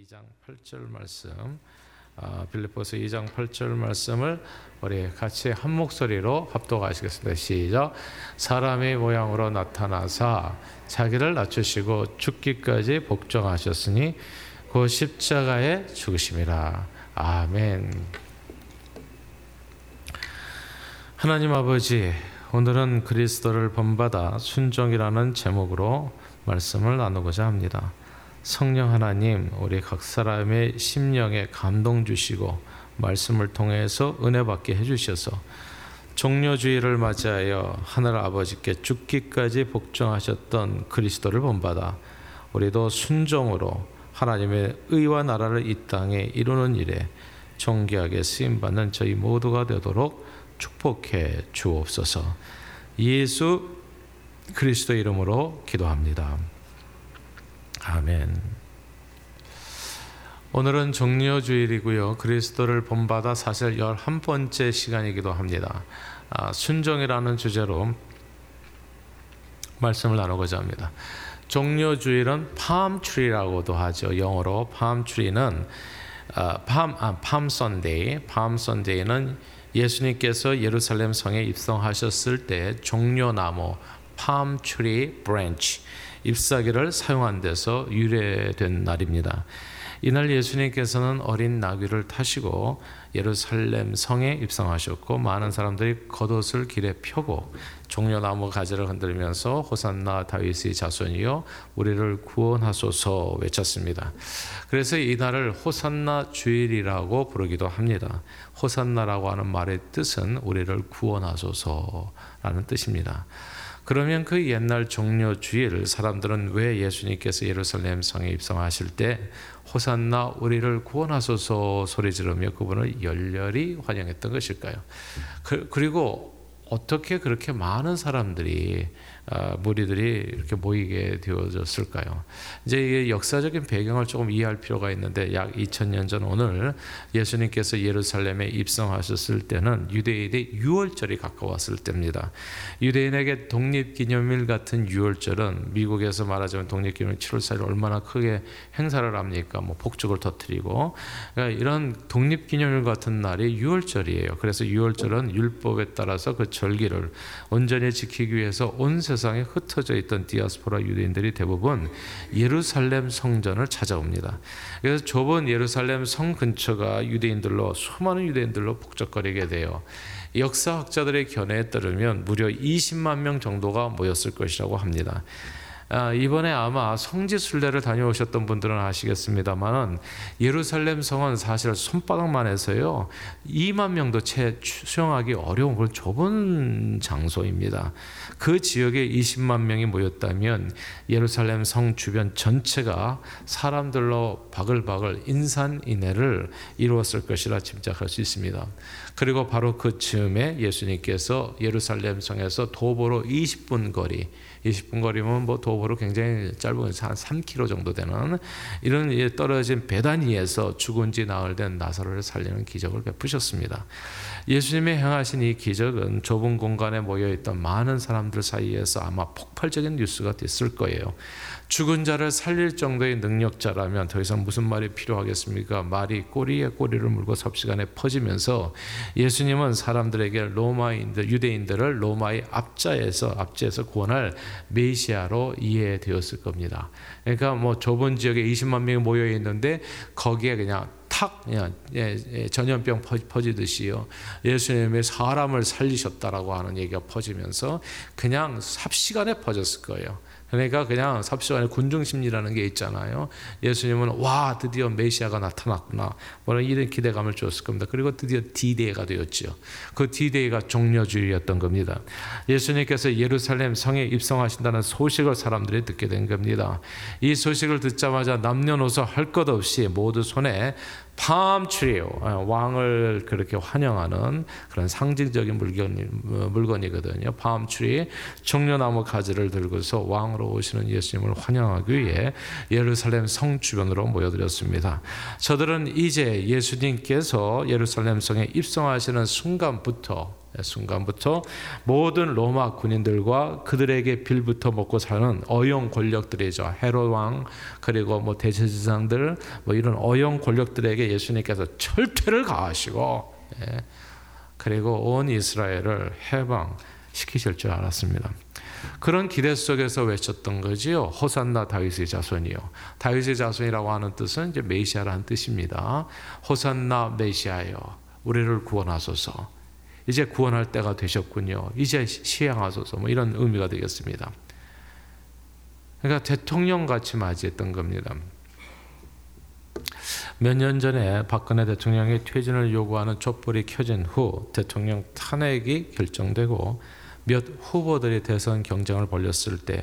2장 8절 말씀, 빌립보서 2장 8절 말씀을 우리 같이 한 목소리로 합독하시겠습니다. 시작. 사람의 모양으로 나타나사 자기를 낮추시고 죽기까지 복종하셨으니 그 십자가에 죽으심이라. 아멘. 하나님 아버지, 오늘은 그리스도를 본받아 순종이라는 제목으로 말씀을 나누고자 합니다. 성령 하나님, 우리 각 사람의 심령에 감동 주시고 말씀을 통해서 은혜 받게 해주셔서 종려주의를 맞이하여 하늘 아버지께 죽기까지 복종하셨던 그리스도를 본받아 우리도 순종으로 하나님의 의와 나라를 이 땅에 이루는 일에 존귀하게 쓰임받는 저희 모두가 되도록 축복해 주옵소서. 예수 그리스도 이름으로 기도합니다. 아멘. 오늘은 종려주일이고요. 그리스도를 본받아 사실 11번째 시간이기도 합니다. 순종이라는 주제로 말씀을 나누고자 합니다. 종려주일은 팜트리라고도 하죠. 영어로 팜트리는 팜선데이는 예수님께서 예루살렘 성에 입성하셨을 때 종려나무 팜트리 브랜치 잎사귀를 사용한 데서 유래된 날입니다. 이날 예수님께서는 어린 나귀를 타시고 예루살렘 성에 입성하셨고 많은 사람들이 겉옷을 길에 펴고 종려나무 가지를 흔들면서 호산나 다윗의 자손이여 우리를 구원하소서 외쳤습니다. 그래서 이날을 호산나 주일이라고 부르기도 합니다. 호산나라고 하는 말의 뜻은 우리를 구원하소서라는 뜻입니다. 그러면 그 옛날 종려주일 사람들은 왜 예수님께서 예루살렘 성에 입성하실 때 호산나 우리를 구원하소서 소리 지르며 그분을 열렬히 환영했던 것일까요? 그리고 어떻게 그렇게 많은 사람들이 무리들이 이렇게 모이게 되어졌을까요? 이제 이 역사적인 배경을 조금 이해할 필요가 있는데 약 2000년 전 오늘 예수님께서 예루살렘에 입성하셨을 때는 유대인의 유월절이 가까웠을 때입니다. 유대인에게 독립기념일 같은 유월절은 미국에서 말하자면 독립기념일 7월 4일 얼마나 크게 행사를 합니까? 뭐 폭죽을 터뜨리고 그러니까 이런 독립기념일 같은 날이 유월절이에요. 그래서 유월절은 율법에 따라서 그 절기를 온전히 지키기 위해서 온 세상에 흩어져 있던 디아스포라 유대인들이 대부분 예루살렘 성전을 찾아옵니다. 그래서 좁은 예루살렘 성 근처가 수많은 유대인들로 북적거리게 돼요. 역사학자들의 견해에 따르면 무려 20만 명 정도가 모였을 것이라고 합니다. 이번에 아마 성지 순례를 다녀오셨던 분들은 아시겠습니다만 예루살렘 성은 사실 손바닥만 해서요 2만 명도 채 수용하기 어려운 그런 좁은 장소입니다. 그 지역에 20만 명이 모였다면 예루살렘 성 주변 전체가 사람들로 바글바글 인산인해를 이루었을 것이라 짐작할 수 있습니다. 그리고 바로 그 즈음에 예수님께서 예루살렘 성에서 도보로 20분 거리면 뭐 도보로 굉장히 짧은 한 3km 정도 되는 이런 떨어진 베다니에서 죽은 지 나흘 된 나사로를 살리는 기적을 베푸셨습니다. 예수님의 행하신 이 기적은 좁은 공간에 모여있던 많은 사람들 사이에서 아마 폭발적인 뉴스가 됐을 거예요. 죽은 자를 살릴 정도의 능력자라면 더 이상 무슨 말이 필요하겠습니까? 말이 꼬리에 꼬리를 물고 삽시간에 퍼지면서 예수님은 사람들에게 유대인들을 로마의 압제에서 구원할 메시아로 이해되었을 겁니다. 그러니까 뭐 좁은 지역에 20만 명이 모여 있는데 거기에 그냥 전염병 퍼지듯이요. 예수님의 사람을 살리셨다라고 하는 얘기가 퍼지면서 그냥 삽시간에 퍼졌을 거예요. 그러니까 그냥 삽시간에 군중심리라는 게 있잖아요. 예수님은 와 드디어 메시아가 나타났구나 이런 기대감을 주었을 겁니다. 그리고 드디어 D-Day가 되었죠. 그 D-Day가 종려주일이었던 겁니다. 예수님께서 예루살렘 성에 입성하신다는 소식을 사람들이 듣게 된 겁니다. 이 소식을 듣자마자 남녀노소 할 것 없이 모두 손에 팜트리요, 왕을 그렇게 환영하는 그런 상징적인 물건이거든요. 팜트리, 종려나무 가지를 들고서 왕으로 오시는 예수님을 환영하기 위해 예루살렘 성 주변으로 모여들었습니다. 저들은 이제 예수님께서 예루살렘 성에 입성하시는 순간부터 순간부터 모든 로마 군인들과 그들에게 빌부터 먹고 사는 어용 권력들이죠. 헤롯 왕 그리고 뭐 대제사장들 뭐 이런 어용 권력들에게 예수님께서 철퇴를 가하시고 그리고 온 이스라엘을 해방시키실 줄 알았습니다. 그런 기대 속에서 외쳤던 거지요. 호산나 다윗의 자손이요. 다윗의 자손이라고 하는 뜻은 이제 메시아라는 뜻입니다. 호산나 메시아요. 우리를 구원하소서. 이제 구원할 때가 되셨군요. 이제 시행하소서. 뭐 이런 의미가 되겠습니다. 그러니까 대통령 같이 맞이했던 겁니다. 몇 년 전에 박근혜 대통령의 퇴진을 요구하는 촛불이 켜진 후 대통령 탄핵이 결정되고 몇 후보들이 대선 경쟁을 벌였을 때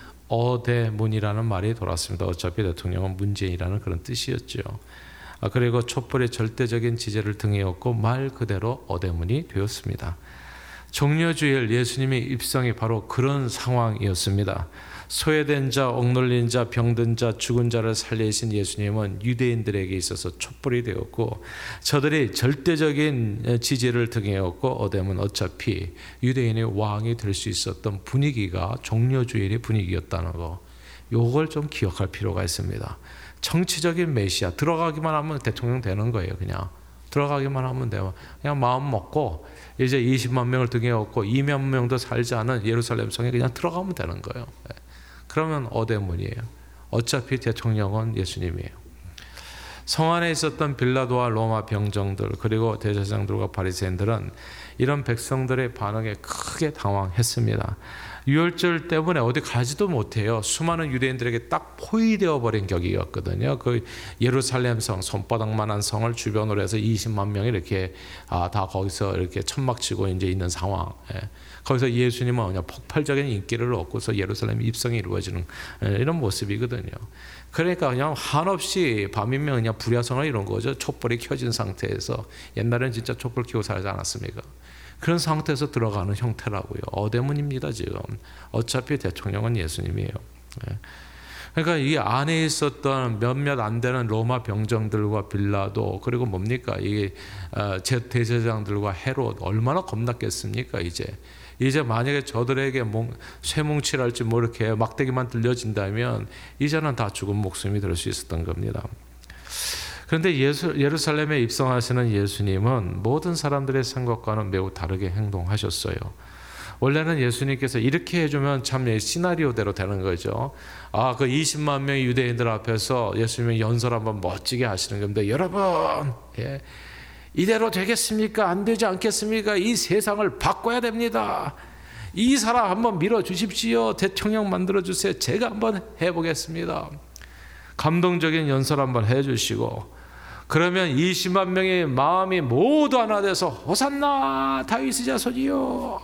어대문이라는 말이 돌았습니다. 어차피 대통령은 문재인이라는 그런 뜻이었죠. 그리고 촛불의 절대적인 지지를 등에 업고 말 그대로 어대문이 되었습니다. 종려주일 예수님의 입성이 바로 그런 상황이었습니다. 소외된 자, 억눌린 자, 병든 자, 죽은 자를 살리신 예수님은 유대인들에게 있어서 촛불이 되었고 저들이 절대적인 지지를 등에 업고 어대문 어차피 유대인의 왕이 될 수 있었던 분위기가 종려주일의 분위기였다는 거, 요걸 좀 기억할 필요가 있습니다. 정치적인 메시아 들어가기만 하면 대통령 되는 거예요. 그냥 들어가기만 하면 돼요. 그냥 마음 먹고 이제 20만 명을 등에 업고 2만 명도 살지 않은 예루살렘 성에 그냥 들어가면 되는 거예요. 그러면 어대문이에요. 어차피 대통령은 예수님이에요. 성 안에 있었던 빌라도와 로마 병정들 그리고 대제사장들과 바리새인들은 이런 백성들의 반응에 크게 당황했습니다. 유월절 때문에 어디 가지도 못해요. 수많은 유대인들에게 딱 포위되어 버린 격이었거든요. 그 예루살렘 성, 손바닥만한 성을 주변으로 해서 20만 명이 이렇게 다 거기서 이렇게 천막치고 이제 있는 상황. 거기서 예수님은 그냥 폭발적인 인기를 얻고서 예루살렘 입성이 이루어지는 이런 모습이거든요. 그러니까 그냥 한없이 밤이면 그냥 불야성을 이룬 거죠. 촛불이 켜진 상태에서. 옛날에는 진짜 촛불 켜고 살지 않았습니까? 그런 상태에서 들어가는 형태라고요. 어대문입니다 지금. 어차피 대통령은 예수님이에요. 그러니까 이 안에 있었던 몇몇 안 되는 로마 병정들과 빌라도 그리고 뭡니까 이 대제사장들과 헤롯 얼마나 겁났겠습니까 이제 만약에 저들에게 쇠뭉치랄지 뭐 이렇게 막대기만 들려진다면 이제는 다 죽은 목숨이 될 수 있었던 겁니다. 그런데 예루살렘에 입성하시는 예수님은 모든 사람들의 생각과는 매우 다르게 행동하셨어요. 원래는 예수님께서 이렇게 해주면 참 시나리오대로 되는 거죠. 그 20만 명의 유대인들 앞에서 예수님의 연설 한번 멋지게 하시는 겁니다. 여러분, 이대로 되겠습니까? 안 되지 않겠습니까? 이 세상을 바꿔야 됩니다. 이 사람 한번 밀어주십시오. 대통령 만들어주세요. 제가 한번 해보겠습니다. 감동적인 연설 한번 해주시고 그러면 20만 명의 마음이 모두 하나 돼서 호산나 다윗의 자손이요.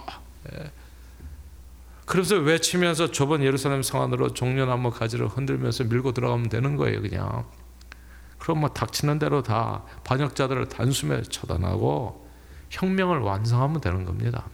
그러면서 외치면서 좁은 예루살렘 성 안으로 종려나무 가지를 흔들면서 밀고 들어가면 되는 거예요. 그냥. 그럼 뭐 닥치는 대로 다 반역자들을 단숨에 처단하고 혁명을 완성하면 되는 겁니다.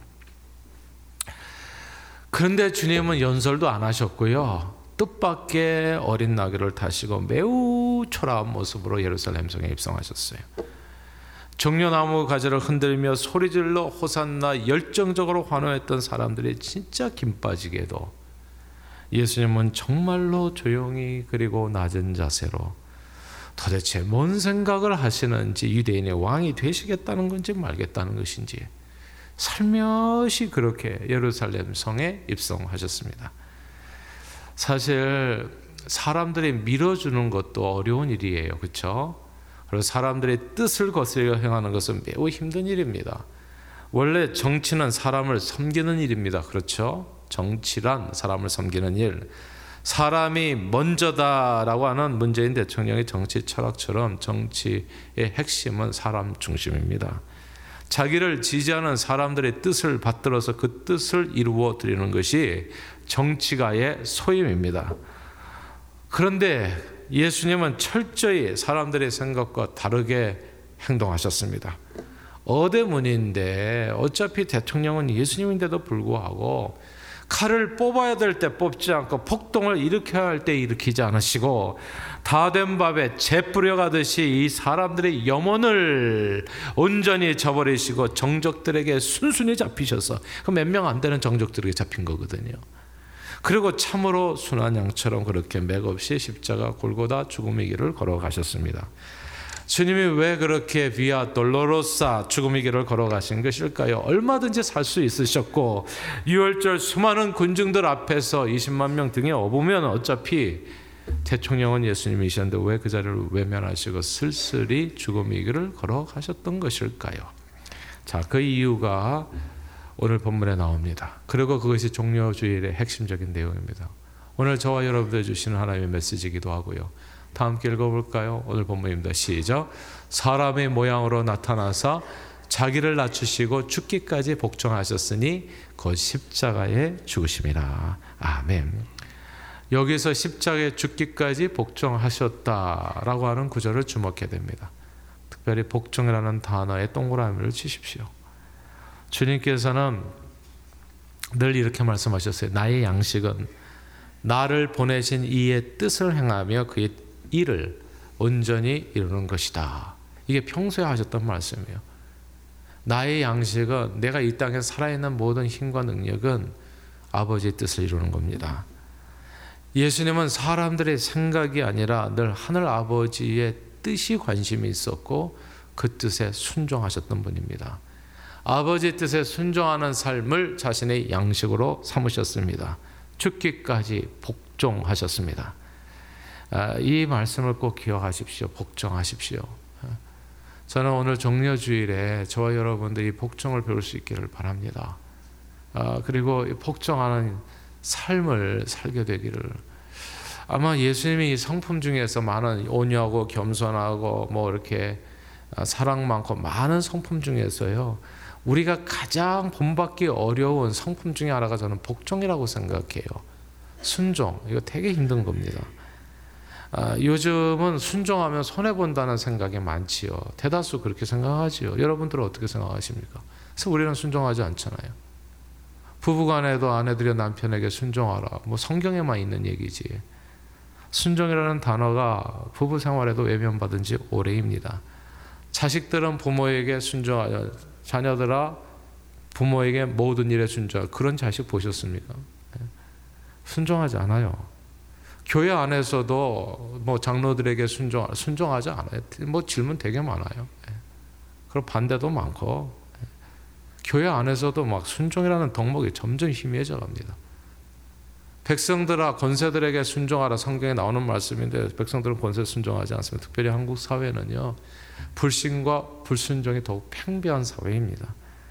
그런데 주님은 연설도 안 하셨고요. 뜻밖의 어린 나귀를 타시고 매우 초라한 모습으로 예루살렘 성에 입성하셨어요. 종려나무 가지를 흔들며 소리질러 호산나 열정적으로 환호했던 사람들이 진짜 김 빠지게도 예수님은 정말로 조용히 그리고 낮은 자세로 도대체 뭔 생각을 하시는지 유대인의 왕이 되시겠다는 건지 말겠다는 것인지 살며시 그렇게 예루살렘 성에 입성하셨습니다. 사실 사람들이 밀어주는 것도 어려운 일이에요. 그렇죠? 그리고 사람들의 뜻을 거스려 행하는 것은 매우 힘든 일입니다. 원래 정치는 사람을 섬기는 일입니다. 그렇죠? 정치란 사람을 섬기는 일. 사람이 먼저다라고 하는 문재인 대통령의 정치 철학처럼 정치의 핵심은 사람 중심입니다. 자기를 지지하는 사람들의 뜻을 받들어서 그 뜻을 이루어 드리는 것이 정치가의 소임입니다. 그런데 예수님은 철저히 사람들의 생각과 다르게 행동하셨습니다. 어대문인데 어차피 대통령은 예수님인데도 불구하고 칼을 뽑아야 될 때 뽑지 않고 폭동을 일으켜야 할 때 일으키지 않으시고 다 된 밥에 재 뿌려가듯이 이 사람들의 염원을 온전히 저버리시고 정적들에게 순순히 잡히셔서 그 몇 명 안 되는 정적들에게 잡힌 거거든요. 그리고 참으로 순한 양처럼 그렇게 맥없이 십자가 골고다 죽음의 길을 걸어가셨습니다. 주님이 왜 그렇게 비아 돌로로사 죽음의 길을 걸어가신 것일까요? 얼마든지 살 수 있으셨고 유월절 수많은 군중들 앞에서 20만 명 등에 업으면 어차피 대통령은 예수님이셨는데 왜 그 자리를 외면하시고 쓸쓸히 죽음의 길을 걸어가셨던 것일까요? 자, 그 이유가 오늘 본문에 나옵니다. 그리고 그것이 종려주일의 핵심적인 내용입니다. 오늘 저와 여러분들 주시는 하나님의 메시지이기도 하고요. 다 함께 읽어볼까요? 오늘 본문입니다. 시작. 사람의 모양으로 나타나사 자기를 낮추시고 죽기까지 복종하셨으니 곧 십자가에 죽으심이라. 아멘. 여기서 십자가에 죽기까지 복종하셨다라고 하는 구절을 주목해야 됩니다. 특별히 복종이라는 단어에 동그라미를 치십시오. 주님께서는 늘 이렇게 말씀하셨어요. 나의 양식은 나를 보내신 이의 뜻을 행하며 그의 일을 온전히 이루는 것이다. 이게 평소에 하셨던 말씀이에요. 나의 양식은, 내가 이 땅에 살아있는 모든 힘과 능력은 아버지의 뜻을 이루는 겁니다. 예수님은 사람들의 생각이 아니라 늘 하늘 아버지의 뜻이 관심이 있었고 그 뜻에 순종하셨던 분입니다. 아버지의 뜻에 순종하는 삶을 자신의 양식으로 삼으셨습니다. 죽기까지 복종하셨습니다. 이 말씀을 꼭 기억하십시오. 복종하십시오. 저는 오늘 종려주일에 저와 여러분들이 복종을 배울 수 있기를 바랍니다. 그리고 복종하는 삶을 살게 되기를. 아마 예수님이 성품 중에서 많은 온유하고 겸손하고 뭐 이렇게 사랑 많고 많은 성품 중에서요, 우리가 가장 본받기 어려운 성품 중에 하나가 저는 복종이라고 생각해요. 순종, 이거 되게 힘든 겁니다. 요즘은 순종하면 손해본다는 생각이 많지요. 대다수 그렇게 생각하지요. 여러분들은 어떻게 생각하십니까? 그래서 우리는 순종하지 않잖아요. 부부간에도 아내들이 남편에게 순종하라, 뭐 성경에만 있는 얘기지. 순종이라는 단어가 부부 생활에도 외면받은 지 오래입니다. 자식들은 부모에게 순종하여, 자녀들아 부모에게 모든 일에 순종하여, 그런 자식 보셨습니까? 순종하지 않아요. 교회 안에서도 뭐 장로들에게 순종하지 않아요. 뭐 질문 되게 많아요. 그리고 반대도 많고, 교회 안에서도 막 순종이라는 덕목이 점점 희미해져 갑니다. 백성들아 권세들에게 순종하라, 성경에 나오는 말씀인데 백성들은 권세 순종하지 않습니다. 특별히 한국 사회는요, 불신과 불순종이 더욱 팽배한 사회입니다.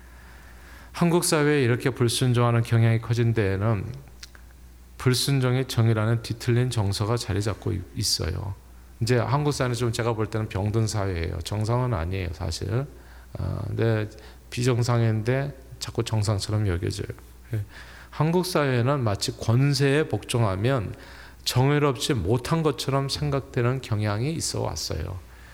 한국 사회에 이렇게 불순종하는 경향이 커진 데에는 불순종의 정의라는 뒤틀린 정서가 자리 잡고 있어요. 이제 한국 사회는 좀 제가 볼 때는 병든 사회예요. 정상은 아니에요, 사실. 근데 비정상인데 자꾸 정상처럼 여겨져요. 한국 사회는 마치 권세에 복종하면 정의롭지 못한 것처럼 생각되는 경향이 있어 왔어요.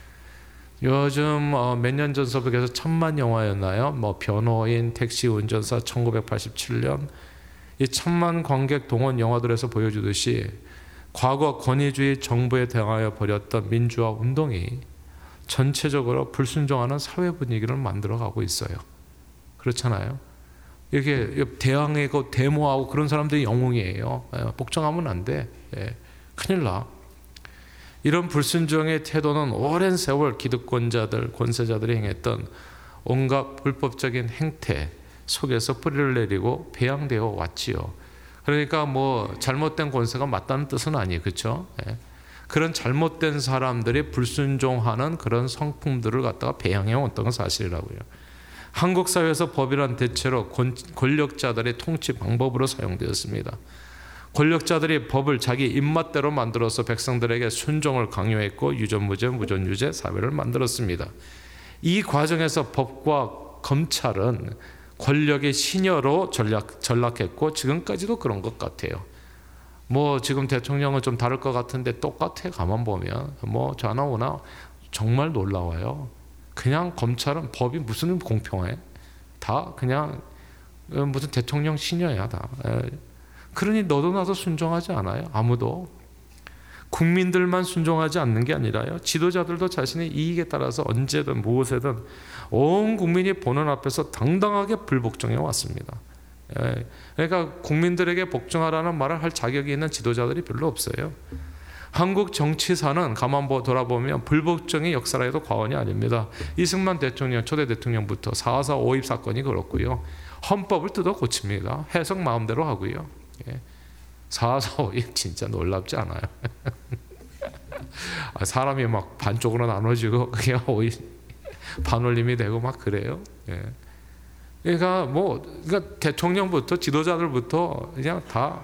요즘 몇 년 전서부터 1000만 영화였나요? 뭐 변호인, 택시 운전사 1987년 이 1000만 관객 동원 영화들에서 보여주듯이 과거 권위주의 정부에 대항하여 벌였던 민주화 운동이 전체적으로 불순종하는 사회 분위기를 만들어가고 있어요. 그렇잖아요. 이렇게 대항하고 데모하고 그런 사람들이 영웅이에요. 복종하면 안 돼. 큰일 나. 이런 불순종의 태도는 오랜 세월 기득권자들, 권세자들이 행했던 온갖 불법적인 행태 속에서 뿌리를 내리고 배양되어 왔지요. 그러니까 뭐 잘못된 권세가 맞다는 뜻은 아니에요. 그렇죠? 그런 잘못된 사람들이 불순종하는 그런 성품들을 갖다가 배양해 왔던 건 사실이라고요. 한국 사회에서 법이란 대체로 권력자들의 통치 방법으로 사용되었습니다. 권력자들이 법을 자기 입맛대로 만들어서 백성들에게 순종을 강요했고 유전무죄, 무전유죄 사회를 만들었습니다. 이 과정에서 법과 검찰은 권력의 시녀로 전락했고 지금까지도 그런 것 같아요. 뭐 지금 대통령은 좀 다를 것 같은데 똑같아. 가만 보면 뭐 전화 오나 정말 놀라워요. 그냥 검찰은 법이 무슨 공평해? 다 그냥 무슨 대통령 시녀야 다. 그러니 너도 나도 순종하지 않아요. 아무도. 국민들만 순종하지 않는 게 아니라요, 지도자들도 자신의 이익에 따라서 언제든 무엇에든 온 국민이 보는 앞에서 당당하게 불복종해 왔습니다. 그러니까 국민들에게 복종하라는 말을 할 자격이 있는 지도자들이 별로 없어요. 한국 정치사는 가만 돌아보면 불복종의 역사라 해도 과언이 아닙니다. 이승만 대통령, 초대 대통령부터 4.4 5.입 사건이 그렇고요. 헌법을 뜯어 고칩니다. 해석 마음대로 하고요. 4.4 5.입 진짜 놀랍지 않아요? 사람이 막 반쪽으로 나눠지고 그냥 반올림이 되고 막 그래요. 그러니까 그러니까 대통령부터 지도자들부터 그냥 다.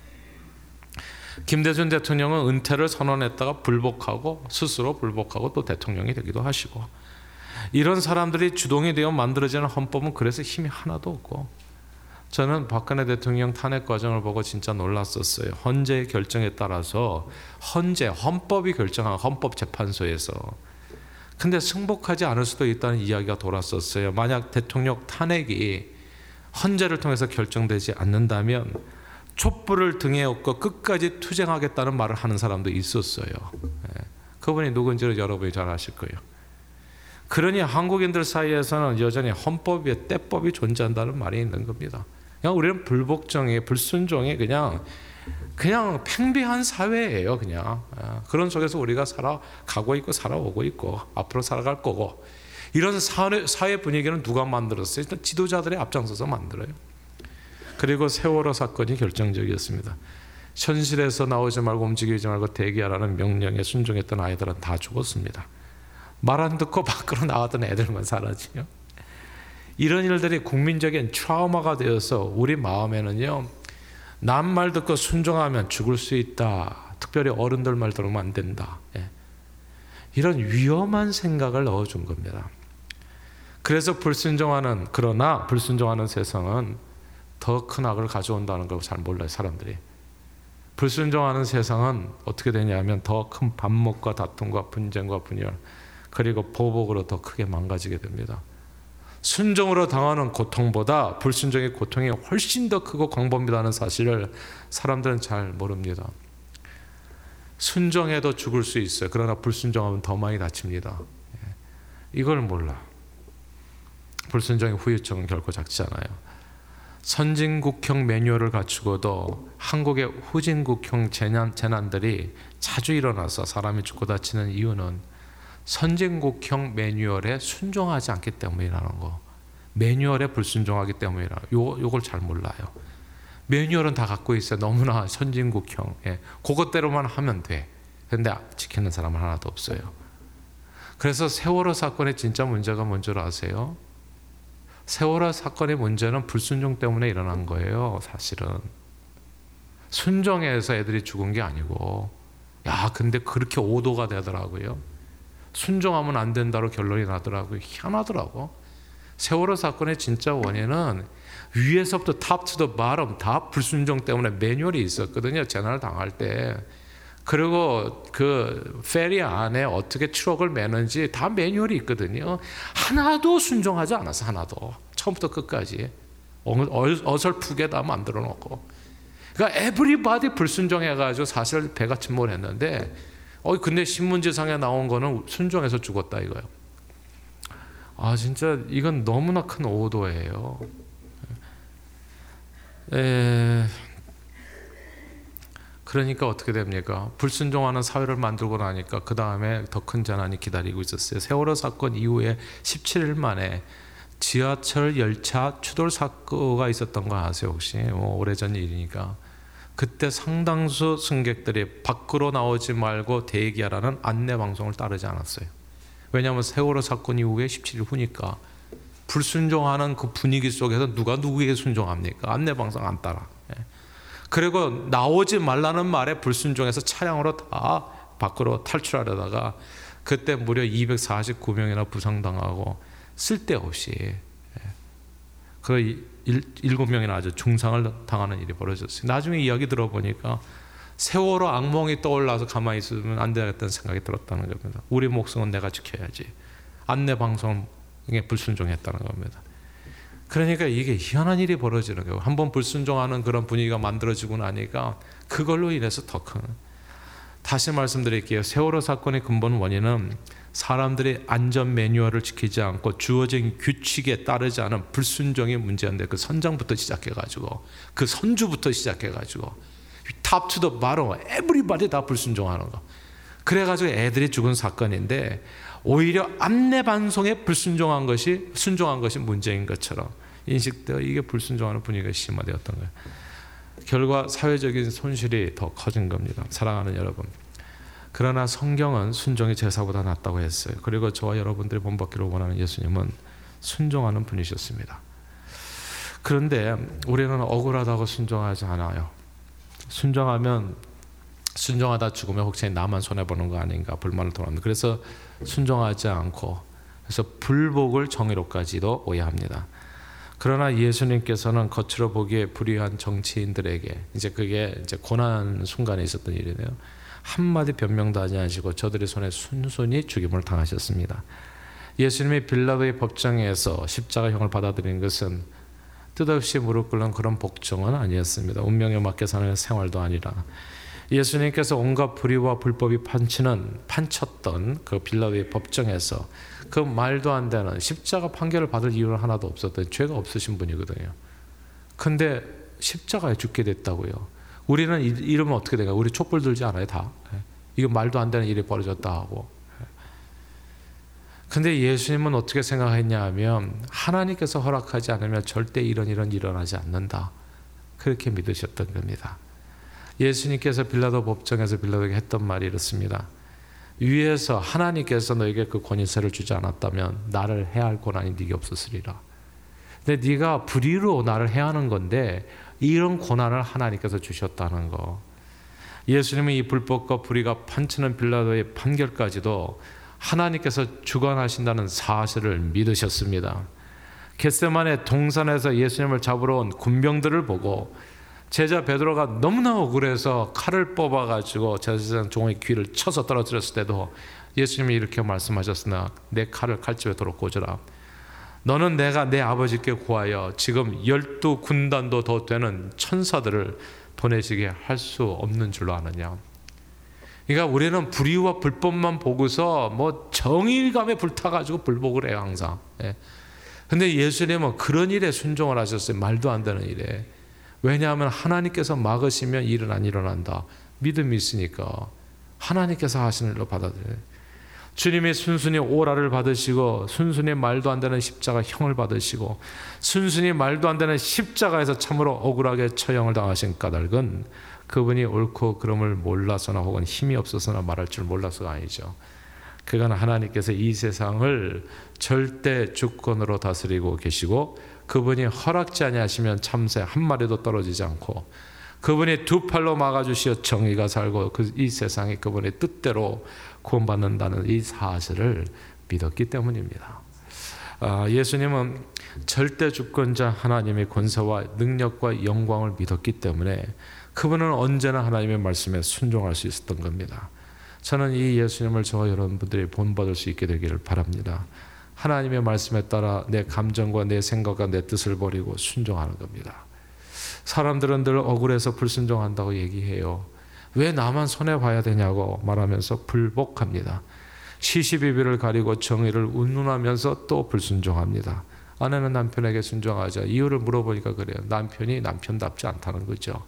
김대중 대통령은 은퇴를 선언했다가 불복하고 스스로 불복하고 또 대통령이 되기도 하시고, 이런 사람들이 주동이 되어 만들어지는 헌법은 그래서 힘이 하나도 없고, 저는 박근혜 대통령 탄핵 과정을 보고 진짜 놀랐었어요. 헌재의 결정에 따라서 헌법이 결정한 헌법재판소에서, 근데 승복하지 않을 수도 있다는 이야기가 돌았었어요. 만약 대통령 탄핵이 헌재를 통해서 결정되지 않는다면 촛불을 등에 업고 끝까지 투쟁하겠다는 말을 하는 사람도 있었어요. 그분이 누군지는 여러분이 잘 아실 거예요. 그러니 한국인들 사이에서는 여전히 헌법 위에 때법이 존재한다는 말이 있는 겁니다. 그냥 우리는 불복종에, 불순종에 그냥 팽배한 사회예요. 그냥 그런 속에서 우리가 살아가고 있고 살아오고 있고 앞으로 살아갈 거고, 이런 사회 분위기는 누가 만들었어요? 일단 지도자들이 앞장서서 만들어요. 그리고 세월호 사건이 결정적이었습니다. 현실에서 나오지 말고 움직이지 말고 대기하라는 명령에 순종했던 아이들은 다 죽었습니다. 말 안 듣고 밖으로 나왔던 애들만 사라지요. 이런 일들이 국민적인 트라우마가 되어서 우리 마음에는요, 남 말 듣고 순종하면 죽을 수 있다, 특별히 어른들 말 들으면 안 된다, 이런 위험한 생각을 넣어준 겁니다. 그래서 그러나 불순종하는 세상은 더 큰 악을 가져온다는 걸 잘 몰라요, 사람들이. 불순종하는 세상은 어떻게 되냐면 더 큰 반목과 다툼과 분쟁과 분열, 그리고 보복으로 더 크게 망가지게 됩니다. 순종으로 당하는 고통보다 불순종의 고통이 훨씬 더 크고 광범위하다는 사실을 사람들은 잘 모릅니다. 순종해도 죽을 수 있어요. 그러나 불순종하면 더 많이 다칩니다. 이걸 몰라. 불순종의 후유증은 결코 작지 않아요. 선진국형 매뉴얼을 갖추고도 한국의 후진국형 재난들이 자주 일어나서 사람이 죽고 다치는 이유는 선진국형 매뉴얼에 순종하지 않기 때문이라는 거, 매뉴얼에 불순종하기 때문이라. 요걸 잘 몰라요. 매뉴얼은 다 갖고 있어요. 너무나 선진국형, 그것대로만 하면 돼. 그런데 지키는 사람은 하나도 없어요. 그래서 세월호 사건의 진짜 문제가 뭔 줄 아세요? 세월호 사건의 문제는 불순종 때문에 일어난 거예요. 사실은 순종해서 애들이 죽은 게 아니고, 근데 그렇게 오도가 되더라고요. 순종하면 안 된다로 결론이 나더라고요. 희한하더라고. 세월호 사건의 진짜 원인은 위에서부터 top to the bottom 다 불순종 때문에 매뉴얼이 있었거든요. 재난을 당할 때. 그리고 그 페리 안에 어떻게 트럭을 매는지 다 매뉴얼이 있거든요. 하나도 순종하지 않았어. 하나도. 처음부터 끝까지 어설프게 다 만들어 놓고. 그러니까 everybody 불순종해가지고 사실 배가 침몰했는데, 근데 신문지상에 나온 거는 순종해서 죽었다 이거예요. 진짜 이건 너무나 큰 오도예요. 그러니까 어떻게 됩니까? 불순종하는 사회를 만들고 나니까 그 다음에 더 큰 재난이 기다리고 있었어요. 세월호 사건 이후에 17일 만에 지하철 열차 추돌 사고가 있었던 거 아세요 혹시? 오래전 일이니까. 그때 상당수 승객들이 밖으로 나오지 말고 대기하라는 안내 방송을 따르지 않았어요. 왜냐하면 세월호 사건 이후에 17일 후니까 불순종하는 그 분위기 속에서 누가 누구에게 순종합니까? 안내 방송 안 따라. 그리고 나오지 말라는 말에 불순종해서 차량으로 다 밖으로 탈출하려다가 그때 무려 249명이나 부상당하고 쓸데없이 그 7명이나 아주 중상을 당하는 일이 벌어졌어요. 나중에 이야기 들어보니까 세월호 악몽이 떠올라서 가만히 있으면 안 되겠다는 생각이 들었다는 겁니다. 우리 목숨은 내가 지켜야지. 안내 방송에 불순종했다는 겁니다. 그러니까 이게 희한한 일이 벌어지는 거예요. 한번 불순종하는 그런 분위기가 만들어지고 나니까 그걸로 인해서 더 큰. 다시 말씀드릴게요. 세월호 사건의 근본 원인은 사람들이 안전 매뉴얼을 지키지 않고 주어진 규칙에 따르지 않은 불순종의 문제인데, 그 선장부터 시작해가지고 그 선주부터 시작해가지고 top to the bottom, everybody 다 불순종하는 거. 그래가지고 애들이 죽은 사건인데, 오히려 안내 반송에 순종한 것이 문제인 것처럼 인식되어 이게 불순종하는 분위기가 심화되었던 거예요. 결과 사회적인 손실이 더 커진 겁니다. 사랑하는 여러분, 그러나 성경은 순종이 제사보다 낫다고 했어요. 그리고 저와 여러분들이 본받기를 원하는 예수님은 순종하는 분이셨습니다. 그런데 우리는 억울하다고 순종하지 않아요. 순종하다 죽으면 혹시 나만 손해보는 거 아닌가 불만을 토로합니다. 그래서 순종하지 않고, 그래서 불복을 정의로까지도 오해합니다. 그러나 예수님께서는 겉으로 보기에 불의한 정치인들에게, 그게 고난 순간에 있었던 일이네요. 한마디 변명도 하지 않으시고 저들의 손에 순순히 죽임을 당하셨습니다. 예수님이 빌라도의 법정에서 십자가형을 받아들인 것은 뜻없이 무릎 꿇는 그런 복종은 아니었습니다. 운명에 맞게 사는 생활도 아니라, 예수님께서 온갖 불의와 불법이 판쳤던 그 빌라도의 법정에서 그 말도 안 되는 십자가 판결을 받을 이유는 하나도 없었던, 죄가 없으신 분이거든요. 근데 십자가에 죽게 됐다고요. 우리는 이러면 어떻게 될까요? 우리 촛불 들지 않아요, 다? 이거 말도 안 되는 일이 벌어졌다 하고. 근데 예수님은 어떻게 생각했냐 하면, 하나님께서 허락하지 않으면 절대 이런 일은 일어나지 않는다, 그렇게 믿으셨던 겁니다. 예수님께서 빌라도 법정에서 빌라도에게 했던 말이 이렇습니다. 위에서 하나님께서 너에게 그 권위세를 주지 않았다면 나를 해할 권한이 네게 없었으리라. 근데 네가 불의로 나를 해하는 건데 이런 권한을 하나님께서 주셨다는 거. 예수님은 이 불법과 불의가 판치는 빌라도의 판결까지도 하나님께서 주관하신다는 사실을 믿으셨습니다. 겟세마네 동산에서 예수님을 잡으러 온 군병들을 보고 제자 베드로가 너무나 억울해서 칼을 뽑아가지고 제사장 종의 귀를 쳐서 떨어뜨렸을 때도 예수님이 이렇게 말씀하셨으나 내 칼을 칼집에 도로 꽂으라. 너는 내가 내 아버지께 구하여 지금 12군단도 더 되는 천사들을 보내시게 할 수 없는 줄로 아느냐. 그러니까 우리는 불의와 불법만 보고서 뭐 정의감에 불타가지고 불복을 해요, 항상. 근데 예수님은 그런 일에 순종을 하셨어요. 말도 안 되는 일에. 왜냐하면 하나님께서 막으시면 일은 안 일어난다. 믿음이 있으니까 하나님께서 하시는 일로 받아들여요. 주님이 순순히 오라를 받으시고 순순히 말도 안 되는 십자가 형을 받으시고 순순히 말도 안 되는 십자가에서 참으로 억울하게 처형을 당하신 까닭은 그분이 옳고 그름을 몰라서나 혹은 힘이 없어서나 말할 줄 몰라서가 아니죠. 그건 하나님께서 이 세상을 절대 주권으로 다스리고 계시고 그분이 허락지 아니하시면 참새 한 마리도 떨어지지 않고 그분이 두 팔로 막아주시어 정의가 살고 이 세상이 그분의 뜻대로 구원받는다는 이 사실을 믿었기 때문입니다. 예수님은 절대 주권자 하나님의 권세와 능력과 영광을 믿었기 때문에 그분은 언제나 하나님의 말씀에 순종할 수 있었던 겁니다. 저는 이 예수님을 저와 여러분들이 본받을 수 있게 되기를 바랍니다. 하나님의 말씀에 따라 내 감정과 내 생각과 내 뜻을 버리고 순종하는 겁니다. 사람들은 늘 억울해서 불순종한다고 얘기해요. 왜 나만 손해봐야 되냐고 말하면서 불복합니다. 시시비비를 가리고 정의를 운운하면서 또 불순종합니다. 아내는 남편에게 순종하자. 이유를 물어보니까 그래요. 남편이 남편답지 않다는 거죠.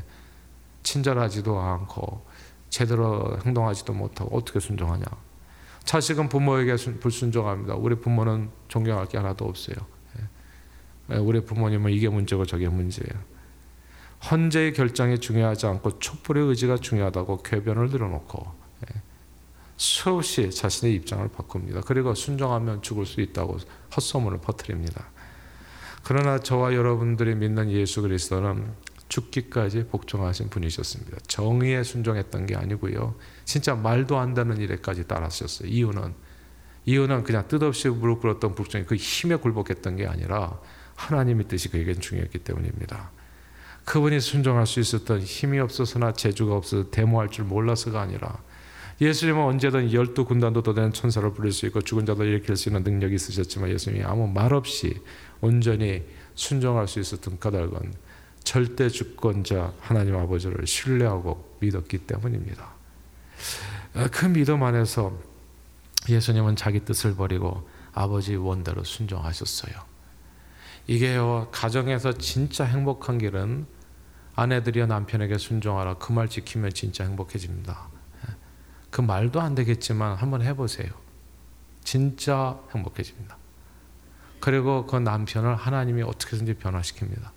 친절하지도 않고 제대로 행동하지도 못하고 어떻게 순종하냐. 자식은 부모에게 불순종합니다. 우리 부모는 존경할 게 하나도 없어요. 우리 부모님은 이게 문제고 저게 문제예요. 헌재의 결정이 중요하지 않고 촛불의 의지가 중요하다고 궤변을 들어놓고 수없이 자신의 입장을 바꿉니다. 그리고 순종하면 죽을 수 있다고 헛소문을 퍼뜨립니다. 그러나 저와 여러분들이 믿는 예수 그리스도는 죽기까지 복종하신 분이셨습니다. 정의에 순종했던 게 아니고요. 진짜 말도 안 되는 일에까지 따라하셨어요. 이유는 그냥 뜻없이 무릎 꿇었던 복종이 그 힘에 굴복했던 게 아니라 하나님의 뜻이 그에겐 중요했기 때문입니다. 그분이 순종할 수 있었던 힘이 없어서나 재주가 없어서 데모할 줄 몰라서가 아니라 예수님은 언제든 12군단도 더 되는 천사를 부릴 수 있고 죽은 자도 일으킬 수 있는 능력이 있으셨지만 예수님이 아무 말 없이 온전히 순종할 수 있었던 까닭은 절대 주권자 하나님 아버지를 신뢰하고 믿었기 때문입니다. 그 믿음 안에서 예수님은 자기 뜻을 버리고 아버지 원대로 순종하셨어요. 이게요, 가정에서 진짜 행복한 길은 아내들이여 남편에게 순종하라, 그 말 지키면 진짜 행복해집니다. 그 말도 안 되겠지만 한번 해보세요. 진짜 행복해집니다. 그리고 그 남편을 하나님이 어떻게든지 변화시킵니다.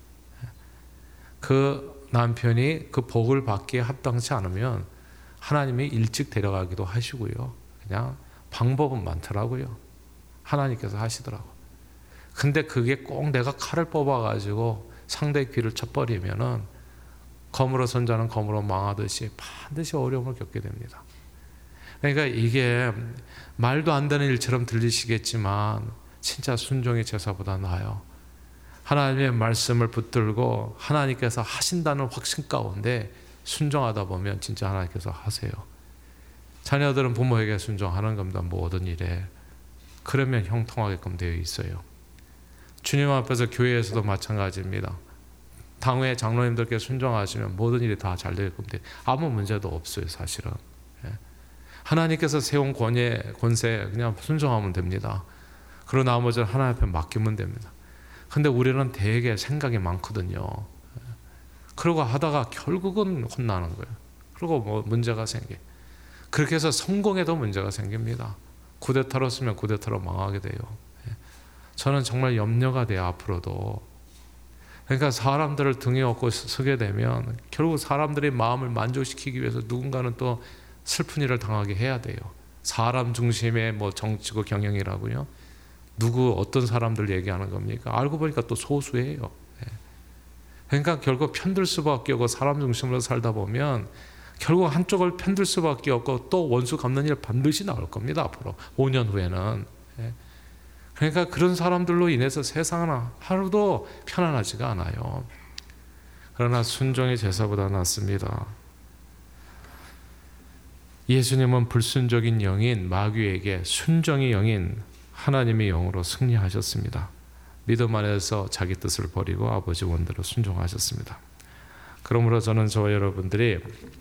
그 남편이 그 복을 받기에 합당치 않으면 하나님이 일찍 데려가기도 하시고요. 그냥 방법은 많더라고요. 하나님께서 하시더라고. 근데 그게 꼭 내가 칼을 뽑아가지고 상대의 귀를 쳐버리면은 검으로 선자는 검으로 망하듯이 반드시 어려움을 겪게 됩니다. 그러니까 이게 말도 안 되는 일처럼 들리시겠지만 진짜 순종의 제사보다 나아요. 하나님의 말씀을 붙들고 하나님께서 하신다는 확신 가운데 순종하다 보면 진짜 하나님께서 하세요. 자녀들은 부모에게 순종하는 겁니다. 모든 일에. 그러면 형통하게끔 되어 있어요. 주님 앞에서 교회에서도 마찬가지입니다. 당회 장로님들께 순종하시면 모든 일이 다 잘 되게끔 돼요. 아무 문제도 없어요, 사실은. 하나님께서 세운 권세 그냥 순종하면 됩니다. 그리고 나머지는 하나님 앞에 맡기면 됩니다. 근데 우리는 되게 생각이 많거든요. 그러고 하다가 결국은 혼나는 거예요. 그리고 뭐 문제가 생겨. 그렇게 해서 성공에도 문제가 생깁니다. 쿠데타로 쓰면 쿠데타로 망하게 돼요. 저는 정말 염려가 돼요, 앞으로도. 그러니까 사람들을 등에 업고 서게 되면 결국 사람들의 마음을 만족시키기 위해서 누군가는 또 슬픈 일을 당하게 해야 돼요. 사람 중심의 뭐 정치고 경영이라고요. 누구 어떤 사람들 얘기하는 겁니까? 알고 보니까 또 소수예요. 그러니까 결국 편들 수밖에 없고 사람 중심으로 살다 보면 결국 한쪽을 편들 수밖에 없고 또 원수 갚는 일 반드시 나올 겁니다. 앞으로 5년 후에는. 그러니까 그런 사람들로 인해서 세상은 하루도 편안하지가 않아요. 그러나 순종의 제사보다 낫습니다. 예수님은 불순종인 영인 마귀에게 순종의 영인 하나님의 영으로 승리하셨습니다. 믿음 안에서 자기 뜻을 버리고 아버지 원대로 순종하셨습니다. 그러므로 저는 저와 여러분들이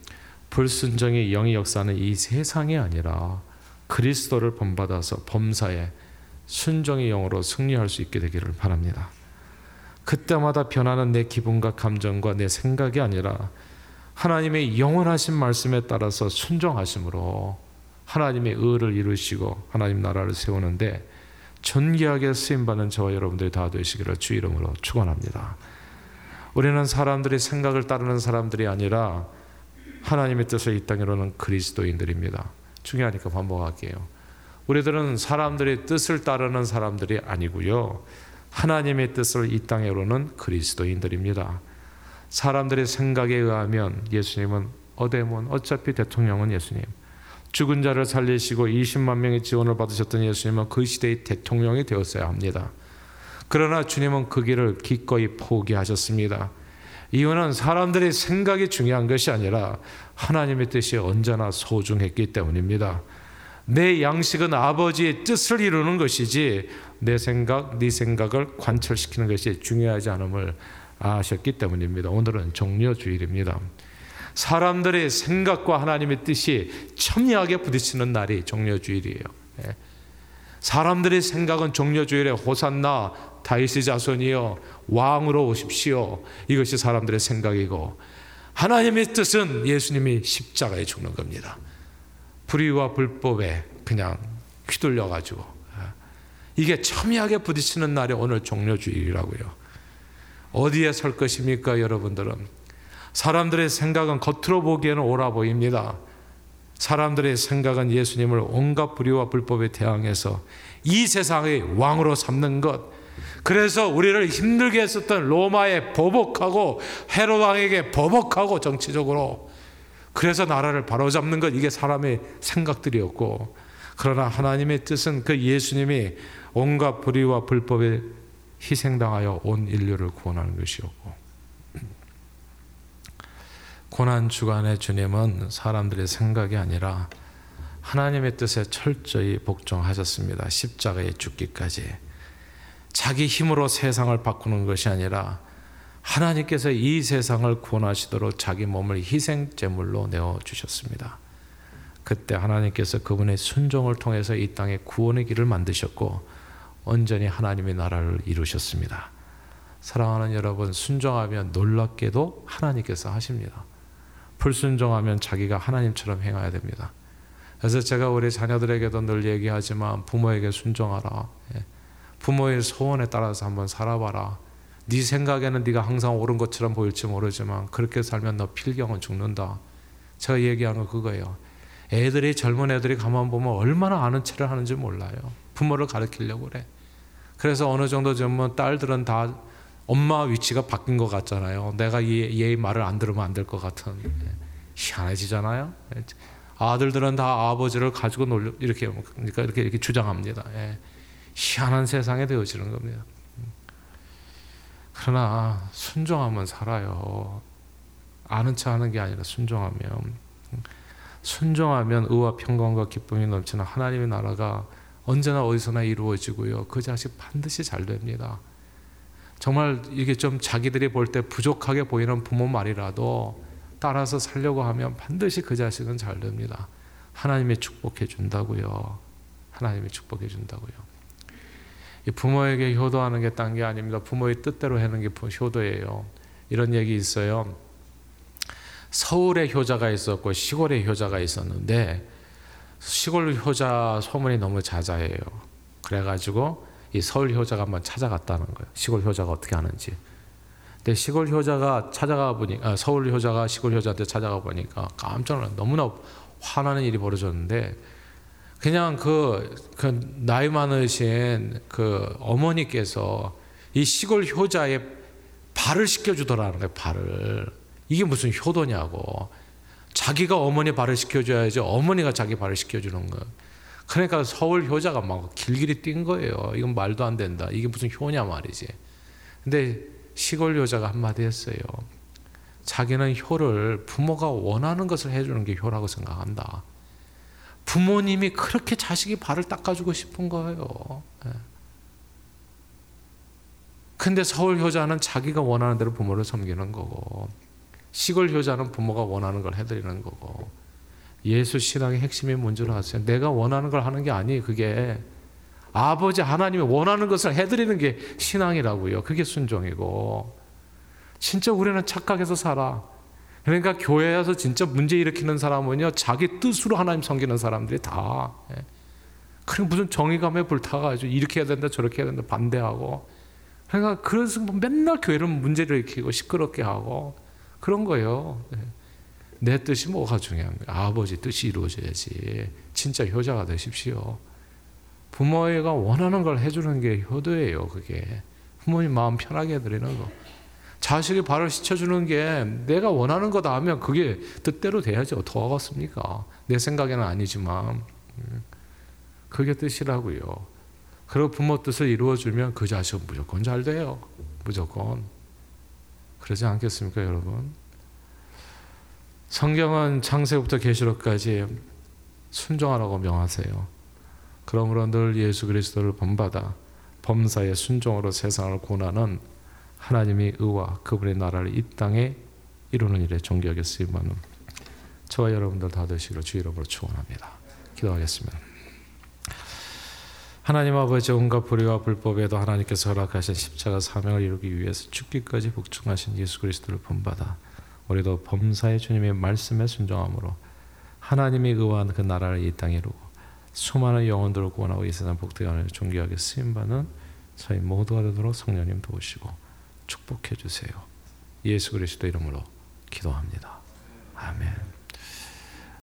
불순종의 영이 역사하는 이 세상이 아니라 그리스도를 본받아서 범사에 순종의 영으로 승리할 수 있게 되기를 바랍니다. 그때마다 변하는 내 기분과 감정과 내 생각이 아니라 하나님의 영원하신 말씀에 따라서 순종하심으로 하나님의 의를 이루시고 하나님 나라를 세우는데 존귀하게 쓰임받는 저와 여러분들이 다 되시기를 주 이름으로 축원합니다. 우리는 사람들의 생각을 따르는 사람들이 아니라 하나님의 뜻을 이 땅에 이루는 그리스도인들입니다. 중요하니까 반복할게요. 우리들은 사람들의 뜻을 따르는 사람들이 아니고요, 하나님의 뜻을 이 땅에 이루는 그리스도인들입니다. 사람들의 생각에 의하면 예수님은 어차피 대통령은 예수님, 죽은 자를 살리시고 20만 명의 지원을 받으셨던 예수님은 그 시대의 대통령이 되었어야 합니다. 그러나 주님은 그 길을 기꺼이 포기하셨습니다. 이유는 사람들의 생각이 중요한 것이 아니라 하나님의 뜻이 언제나 소중했기 때문입니다. 내 양식은 아버지의 뜻을 이루는 것이지 내 생각, 네 생각을 관철시키는 것이 중요하지 않음을 아셨기 때문입니다. 오늘은 종려주일입니다. 사람들의 생각과 하나님의 뜻이 첨예하게 부딪히는 날이 종려주일이에요. 사람들의 생각은 종려주일에 호산나 다윗의 자손이여 왕으로 오십시오, 이것이 사람들의 생각이고, 하나님의 뜻은 예수님이 십자가에 죽는 겁니다. 불의와 불법에 그냥 휘둘려 가지고 이게 첨예하게 부딪히는 날이 오늘 종려주일이라고요. 어디에 설 것입니까? 여러분들은 사람들의 생각은 겉으로 보기에는 옳아 보입니다. 사람들의 생각은 예수님을 온갖 불의와 불법에 대항해서 이 세상의 왕으로 삼는 것, 그래서 우리를 힘들게 했었던 로마에 보복하고 헤롯 왕에게 보복하고 정치적으로 그래서 나라를 바로잡는 것, 이게 사람의 생각들이었고, 그러나 하나님의 뜻은 그 예수님이 온갖 불의와 불법에 희생당하여 온 인류를 구원하는 것이었고, 고난 주간의 주님은 사람들의 생각이 아니라 하나님의 뜻에 철저히 복종하셨습니다. 십자가에 죽기까지. 자기 힘으로 세상을 바꾸는 것이 아니라 하나님께서 이 세상을 구원하시도록 자기 몸을 희생제물로 내어주셨습니다. 그때 하나님께서 그분의 순종을 통해서 이 땅에 구원의 길을 만드셨고 온전히 하나님의 나라를 이루셨습니다. 사랑하는 여러분, 순종하면 놀랍게도 하나님께서 하십니다. 불순종하면 자기가 하나님처럼 행해야 됩니다. 그래서 제가 우리 자녀들에게도 늘 얘기하지만 부모에게 순종하라. 부모의 소원에 따라서 한번 살아봐라. 네 생각에는 네가 항상 옳은 것처럼 보일지 모르지만 그렇게 살면 너 필경은 죽는다. 제가 얘기하는 거 그거예요. 애들이, 젊은 애들이 가만 보면 얼마나 아는 체를 하는지 몰라요. 부모를 가르치려고 그래. 그래서 어느 정도 되면 딸들은 다 엄마 위치가 바뀐 것 같잖아요. 내가 얘의 말을 안 들으면 안 될 것 같은. 희한해지잖아요. 아들들은 다 아버지를 가지고 이렇게 주장합니다. 희한한 세상에 되어지는 겁니다. 그러나 순종하면 살아요. 아는 척 하는 게 아니라 순종하면 의와 평강과 기쁨이 넘치는 하나님의 나라가 언제나 어디서나 이루어지고요. 그 자식 반드시 잘 됩니다. 정말 이게 좀 자기들이 볼 때 부족하게 보이는 부모 말이라도 따라서 살려고 하면 반드시 그 자식은 잘 됩니다. 하나님이 축복해 준다고요. 하나님이 축복해 준다고요. 이 부모에게 효도하는 게 딴 게 아닙니다. 부모의 뜻대로 하는 게 효도예요. 이런 얘기 있어요. 서울에 효자가 있었고 시골에 효자가 있었는데 시골 효자 소문이 너무 자자해요. 그래가지고 이 서울 효자가 한번 찾아갔다는 거예요. 시골 효자가 어떻게 하는지. 근데 시골 효자가 찾아가 보니까 서울 효자가 시골 효자한테 찾아가 보니까 깜짝 놀라 너무나 화나는 일이 벌어졌는데 그냥 그 나이 많으신 그 어머니께서 이 시골 효자의 발을 씻겨주더라는 거예요. 발을. 이게 무슨 효도냐고. 자기가 어머니 발을 씻겨줘야지 어머니가 자기 발을 씻겨주는 거예요. 그러니까 서울 효자가 막 길길이 뛴 거예요. 이건 말도 안 된다. 이게 무슨 효냐 말이지. 근데 시골 효자가 한마디 했어요. 자기는 효를 부모가 원하는 것을 해주는 게 효라고 생각한다. 부모님이 그렇게 자식이 발을 닦아주고 싶은 거예요. 근데 서울 효자는 자기가 원하는 대로 부모를 섬기는 거고 시골 효자는 부모가 원하는 걸 해드리는 거고 예수 신앙의 핵심이 뭔지 아세요? 내가 원하는 걸 하는 게 아니에요. 그게 아버지 하나님이 원하는 것을 해드리는 게 신앙이라고요. 그게 순종이고 진짜 우리는 착각해서 살아. 그러니까 교회에서 진짜 문제 일으키는 사람은요 자기 뜻으로 하나님 섬기는 사람들이 다 그리고 무슨 정의감에 불타가지고 이렇게 해야 된다 저렇게 해야 된다 반대하고 그러니까 그래서 맨날 교회를 문제를 일으키고 시끄럽게 하고 그런 거예요. 내 뜻이 뭐가 중요한 거야. 아버지 뜻이 이루어져야지. 진짜 효자가 되십시오. 부모가 원하는 걸 해주는 게 효도예요. 그게 부모님 마음 편하게 해드리는 거. 자식이 발을 씻어주는 게 내가 원하는 거다 하면 그게 뜻대로 돼야지 어떻게 하겠습니까? 내 생각에는 아니지만 그게 뜻이라고요. 그리고 부모 뜻을 이루어주면 그 자식은 무조건 잘 돼요. 무조건. 그러지 않겠습니까 여러분? 성경은 창세부터 계시록까지 순종하라고 명하세요. 그러므로 늘 예수 그리스도를 본받아 범사의 순종으로 세상을 구원하는 하나님의 의와 그분의 나라를 이 땅에 이루는 일에 존귀하게 쓰임받는 저와 여러분들 다 되시기를 주 이름으로 축원합니다. 기도하겠습니다. 하나님 아버지 온갖 불의와 불법에도 하나님께서 허락하신 십자가 사명을 이루기 위해서 죽기까지 복종하신 예수 그리스도를 본받아 우리도 범사의 주님의 말씀에 순종함으로 하나님의 의와 그 나라를 이 땅에 이루고 수많은 영혼들을 구원하고 이 세상 복되게 하는 존귀하게 쓰임받는 저희 모두가 되도록 성령님 도우시고 축복해 주세요. 예수 그리스도 이름으로 기도합니다. 아멘.